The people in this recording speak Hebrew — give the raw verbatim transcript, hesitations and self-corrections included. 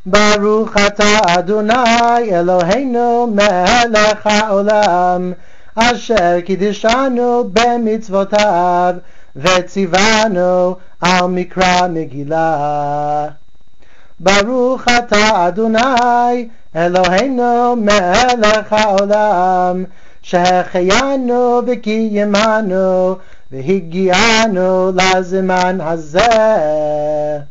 ברוך אתה אדוני אלוהינו מלך העולם, אשר קידשנו במצוותיו וציוונו על מקרא מגילה. ברוך אתה אדוני אלוהינו מלך העולם, שהחיינו וקיימנו והגיענו לזמן הזה.